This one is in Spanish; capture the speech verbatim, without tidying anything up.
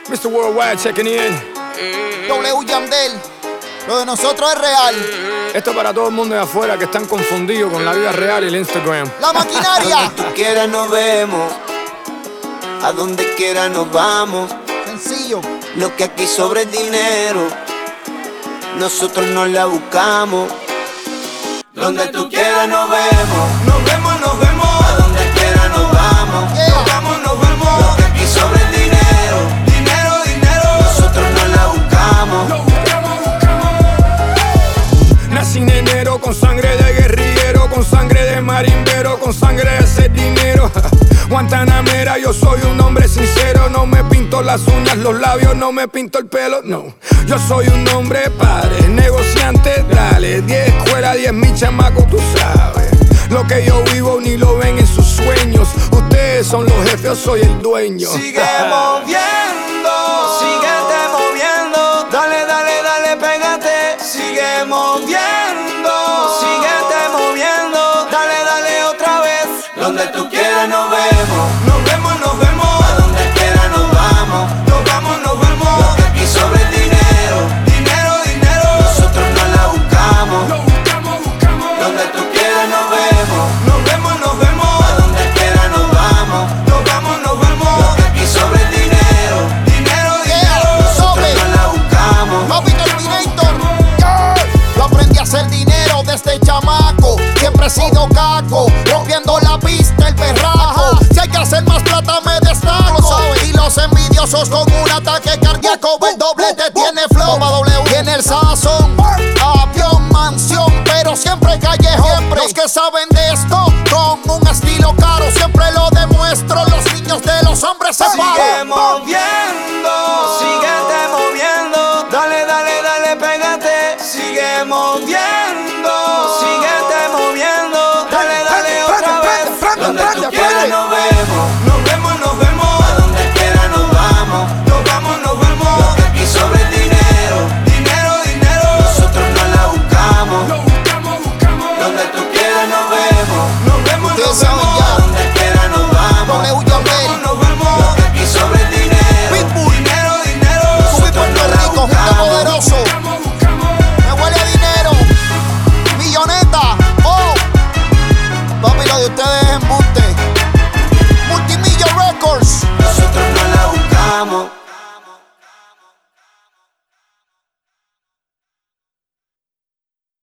mister Worldwide checking in. W Yandel, lo de nosotros es real. Esto para todo el mundo de afuera que están confundidos con la vida real y el Instagram. La maquinaria. Donde tú quieras nos vemos, a donde quiera nos vamos. Sencillo. Lo que aquí sobra es dinero, nosotros no la buscamos. Donde tú quieras nos vemos, nos vemos, nos vemos. A donde quiera nos vamos, Yeah. nos vamos, nos vemos. Lo que aquí sobra es dinero, dinero, dinero. Nosotros no la buscamos. Lo buscamos, buscamos. Nací en enero con sangre de guerrillero, con sangre de marimbero, con sangre de hacer dinero. Guantanamera, yo soy un hombre sincero. No me pinto las uñas, los labios, no me pinto el pelo, no. Yo soy un hombre padre, negociante, dale. Diez escuelas, diez mi chamaco, tú sabes. Lo que yo vivo ni lo ven en sus sueños. Ustedes son los jefes, yo soy el dueño. Sigue moviendo, síguete moviendo. Dale, dale, dale, pégate. Sigue moviendo, síguete moviendo. Dale, dale otra vez. Donde tú quieras nos vemos, nos vemos, nos vemos. A donde quiera nos vamos, nos vamos, nos vemos. Lo que aquí sobra es dinero, dinero, dinero. Nosotros no la buscamos. Lo buscamos, buscamos. Donde tú quieras nos vemos, nos vemos, nos vemos. A donde quiera nos vamos, nos vamos, nos vemos. Lo que aquí sobra es dinero, dinero, dinero. Nosotros no la buscamos. Papi Terminator. Yeah. Yo aprendí a hacer dinero desde chamaco. Siempre he sido caco, rompiendo la pista, el perraco. Si hay que hacer más plata me destaco. Y los envidiosos con un ataque cardíaco. El doblete tiene flow.